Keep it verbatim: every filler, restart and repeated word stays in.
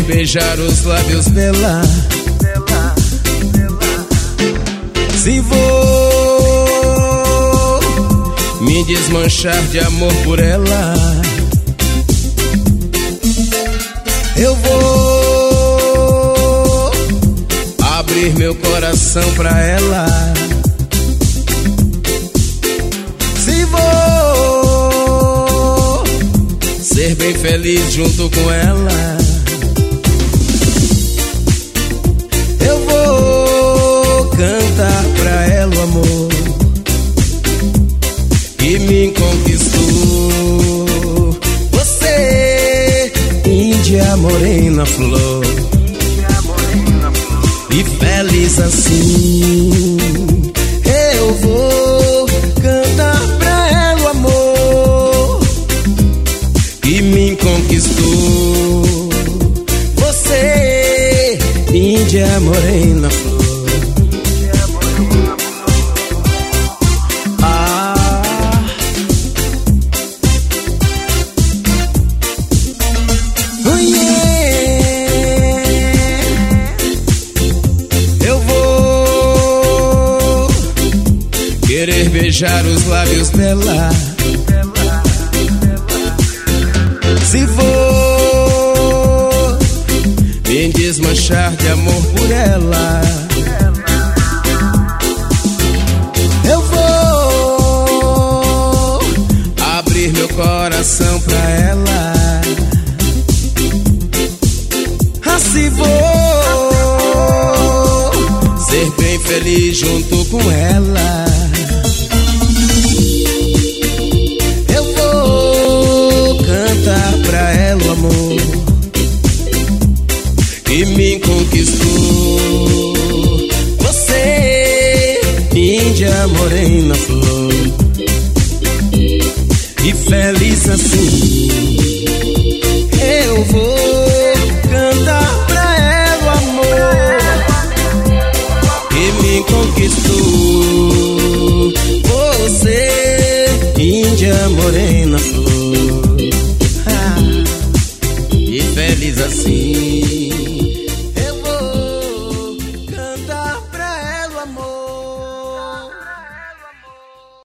beijar os lábios dela. Se vou me desmanchar de amor por ela, eu vou abrir meu coração pra ela. Se vou ser bem feliz junto com ela, eu vou cantar pra ela o amor que me conquistou. Você, Índia morena flor, e feliz assim, eu vou cantar pra ela o amor que me conquistou. Você, Índia morena flor. Querer beijar os lábios dela. Se vou me desmanchar de amor por ela, eu vou abrir meu coração pra ela. Ah, se vou ser bem feliz junto com ela, pra ela o amor que me conquistou. Você, Índia morena flor, e feliz assim, eu vou cantar pra ela o amor que me conquistou. Você, Índia morena flor, feliz assim.